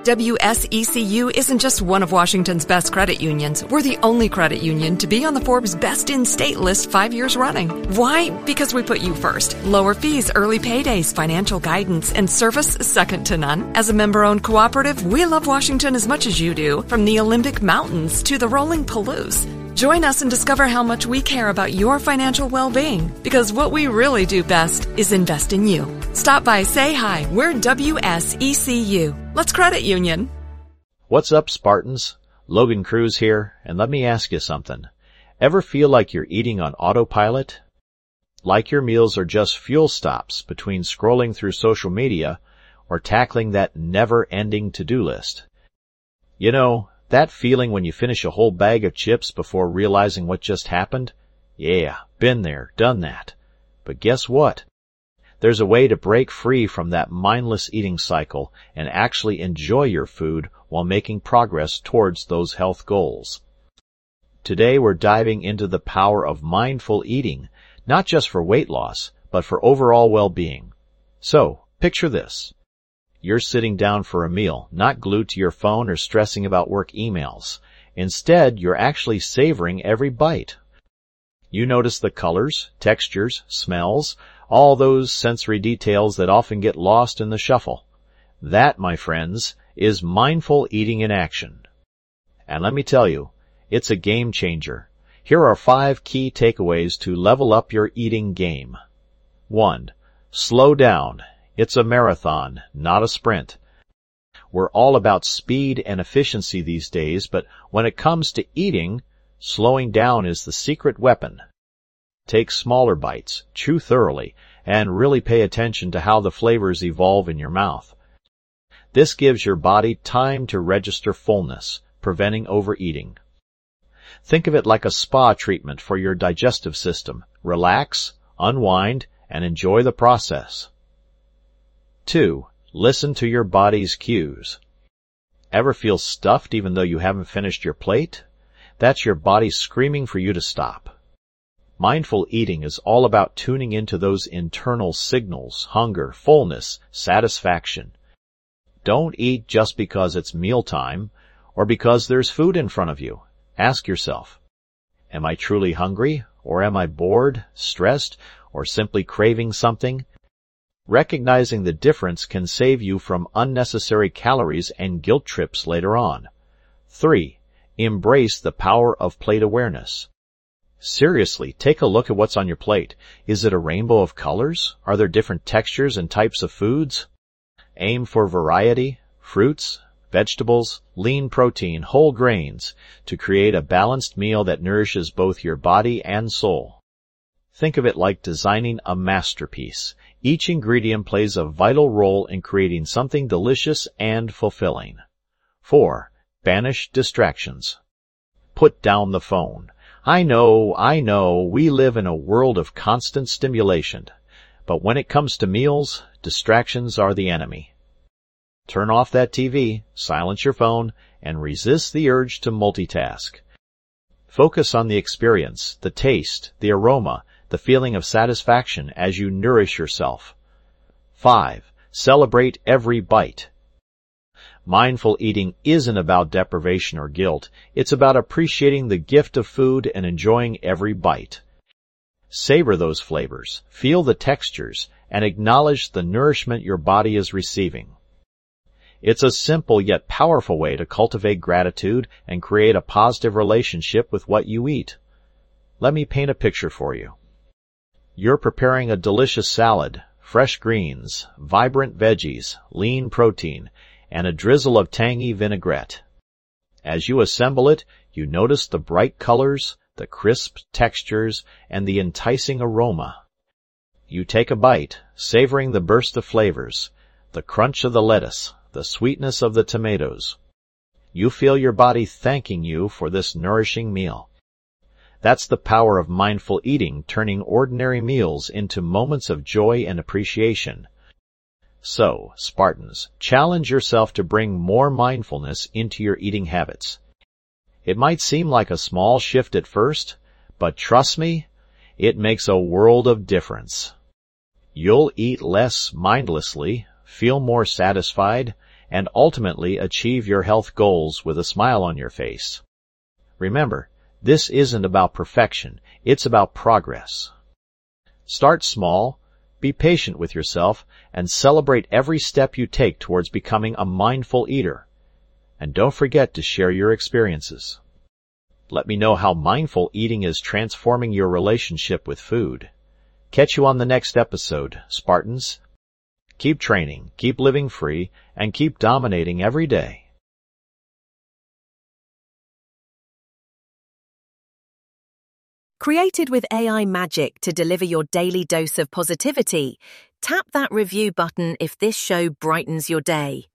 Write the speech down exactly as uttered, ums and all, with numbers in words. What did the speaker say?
W S E C U isn't just one of Washington's best credit unions. We're the only credit union to be on the Forbes Best in State list five years running. Why? Because we put you first. Lower fees, early paydays, financial guidance, and service second to none. As a member-owned cooperative, we love Washington as much as you do, from the Olympic Mountains to the rolling Palouse. Join us and discover how much we care about your financial well-being, because what we really do best is invest in you. Stop by, say hi. We're W S E C U. Let's credit union. What's up, Spartans? Logan Cruz here, and let me ask you something. Ever feel like you're eating on autopilot? Like your meals are just fuel stops between scrolling through social media or tackling that never-ending to-do list? You know, that feeling when you finish a whole bag of chips before realizing what just happened? Yeah, been there, done that. But guess what? There's a way to break free from that mindless eating cycle and actually enjoy your food while making progress towards those health goals. Today we're diving into the power of mindful eating, not just for weight loss, but for overall well-being. So, picture this. You're sitting down for a meal, not glued to your phone or stressing about work emails. Instead, you're actually savoring every bite. You notice the colors, textures, smells, all those sensory details that often get lost in the shuffle. That, my friends, is mindful eating in action. And let me tell you, it's a game changer. Here are five key takeaways to level up your eating game. One, slow down. It's a marathon, not a sprint. We're all about speed and efficiency these days, but when it comes to eating, slowing down is the secret weapon. Take smaller bites, chew thoroughly, and really pay attention to how the flavors evolve in your mouth. This gives your body time to register fullness, preventing overeating. Think of it like a spa treatment for your digestive system. Relax, unwind, and enjoy the process. Two, listen to your body's cues. Ever feel stuffed even though you haven't finished your plate? That's your body screaming for you to stop. Mindful eating is all about tuning into those internal signals: hunger, fullness, satisfaction. Don't eat just because it's mealtime or because there's food in front of you. Ask yourself, am I truly hungry, or am I bored, stressed, or simply craving something? Recognizing the difference can save you from unnecessary calories and guilt trips later on. Three, embrace the power of plate awareness. Seriously, take a look at what's on your plate. Is it a rainbow of colors? Are there different textures and types of foods? Aim for variety, fruits, vegetables, lean protein, whole grains, to create a balanced meal that nourishes both your body and soul. Think of it like designing a masterpiece. Each ingredient plays a vital role in creating something delicious and fulfilling. Four, banish distractions. Put down the phone. I know, I know, we live in a world of constant stimulation. But when it comes to meals, distractions are the enemy. Turn off that T V, silence your phone, and resist the urge to multitask. Focus on the experience, the taste, the aroma, the feeling of satisfaction as you nourish yourself. Five, celebrate every bite. Mindful eating isn't about deprivation or guilt. It's about appreciating the gift of food and enjoying every bite. Savor those flavors, feel the textures, and acknowledge the nourishment your body is receiving. It's a simple yet powerful way to cultivate gratitude and create a positive relationship with what you eat. Let me paint a picture for you. You're preparing a delicious salad, fresh greens, vibrant veggies, lean protein, and a drizzle of tangy vinaigrette. As you assemble it, you notice the bright colors, the crisp textures, and the enticing aroma. You take a bite, savoring the burst of flavors, the crunch of the lettuce, the sweetness of the tomatoes. You feel your body thanking you for this nourishing meal. That's the power of mindful eating, turning ordinary meals into moments of joy and appreciation. So, Spartans, challenge yourself to bring more mindfulness into your eating habits. It might seem like a small shift at first, but trust me, it makes a world of difference. You'll eat less mindlessly, feel more satisfied, and ultimately achieve your health goals with a smile on your face. Remember, this isn't about perfection, it's about progress. Start small, be patient with yourself, and celebrate every step you take towards becoming a mindful eater. And don't forget to share your experiences. Let me know how mindful eating is transforming your relationship with food. Catch you on the next episode, Spartans. Keep training, keep living free, and keep dominating every day. Created with A I magic to deliver your daily dose of positivity, tap that review button if this show brightens your day.